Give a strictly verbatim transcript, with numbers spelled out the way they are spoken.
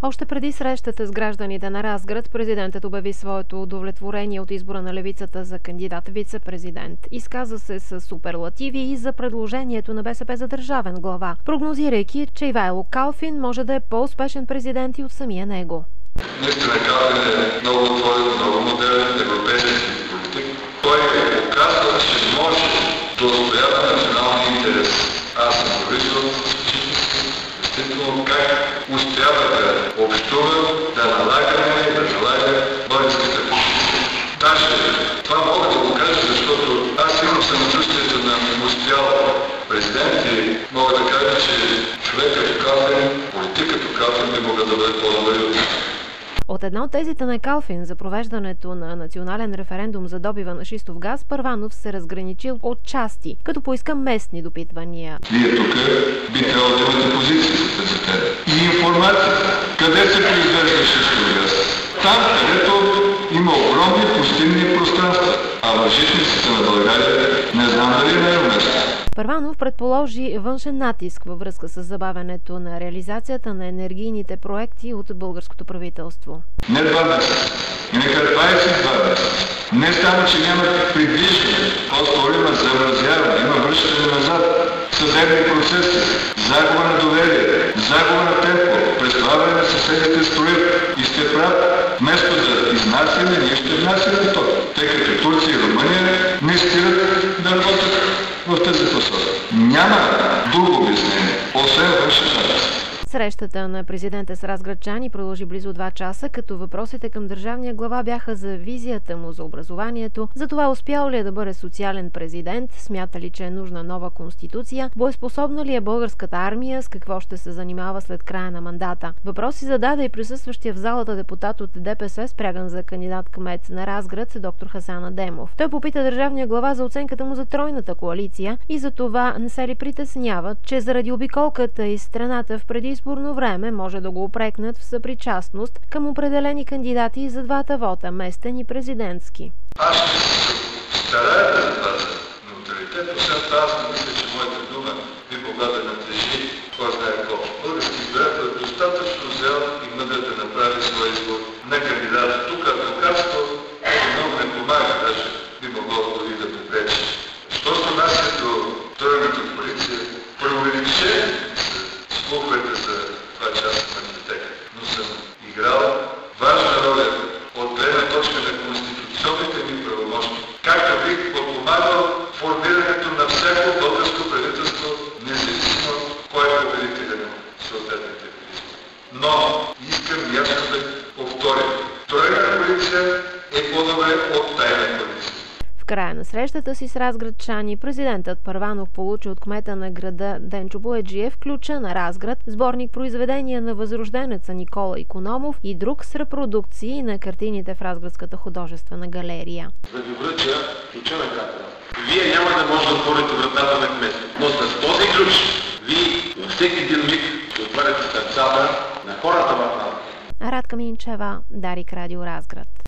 Още преди срещата с гражданите на Разград, президентът обяви своето удовлетворение от избора на левицата за кандидат вице-президент. Изказа се с суперлативи и за предложението на БСП за държавен глава, прогнозирайки, че Ивайло Калфин може да е по-успешен президент и от самия него. Наистина Калфин е много отворен, много модерен европейски политик. Той е показва, че може да отстоява националния интерес. Аз съм го виждал действително как успява да общува, да налага и да налага българските политики. Даже това мога да го кажа, защото аз имам самочувствието на успял президент и мога да кажа, че човек като Калфин, политик като Калфин би могъл да бъде по-добър от нас. От една от тезите на Калфин за провеждането на национален референдум за добива на шистов газ, Първанов се разграничил от части, като поиска местни допитвания. Вие тук би трябвало да имате позиция за тези и информация. Къде се произвежда шистов газ? Там, където има огромни пустинни пространства, а в житниците на България не знам дали не е уместно. Първанов предположи външен натиск във връзка с забавянето на реализацията на енергийните проекти от българското правителство. Не два месеца, и нека двадесет и два месеца. Не само, че няма придвижване, по-скоро има замразяване, има връщане назад, съдебни процеси, загуба на доверие, загуба на темпо, през това време съседите строят и сте прав. Вместо да изнасяме, ние ще внасяме то, тъй като Турция и Румъния не спират да работят в тази посока. Няма друго обяснение, освен външен натиск. Срещата на президента с разградчани продължи близо два часа, като въпросите към държавния глава бяха за визията му за образованието, за това успял ли е да бъде социален президент, смята ли, че е нужна нова конституция, боеспособна ли е българската армия, с какво ще се занимава след края на мандата. Въпроси зададе и присъстващия в залата депутат от ДПС, спряган за кандидат кмет на Разград, доктор Хасан Адемов. Той попита държавния глава за оценката му за тройната коалиция и за това не се ли притесняват, че заради обиколката из страната в преди изборно време може да го упрекнат в съпричастност към определени кандидати за двата вота, местен и президентски. Аз ще се старая да запазя неутралитет, освен това аз мисля, че моята дума би могла да натежи кой знае колко. Български избирател е достатъчно зрял и мъдър да направи своя избор на кандидата. Тук адвокатство много не помага, даже би могло дори да попречи. Що се отнася до тройната коалиция, преувеличени слуховете за това, че аз съм архитект, но съм играл важна роля от гледна точка на конституционните ми правомощи, както бих подпомагал формирането на всяко българско правителство, независимо кой е победителя на съответните избори. Но искам ясно да повторя. Тройната коалиция е по-добре от тайна коалиция. В края на срещата си с разградчани, президентът Първанов получи от кмета на града Денчо Бояджиев ключа на Разград, сборник произведения на възрожденеца Никола Икономов и друг с репродукции на картините в Разградската художествена галерия. Да ви връча ключа на катера. Вие няма да може да отворите вратата на кмета, но с този ключ вие във всеки един миг ще отваряте сърцата на хората в нас. Радка Минчева, Дарик Радио Разград.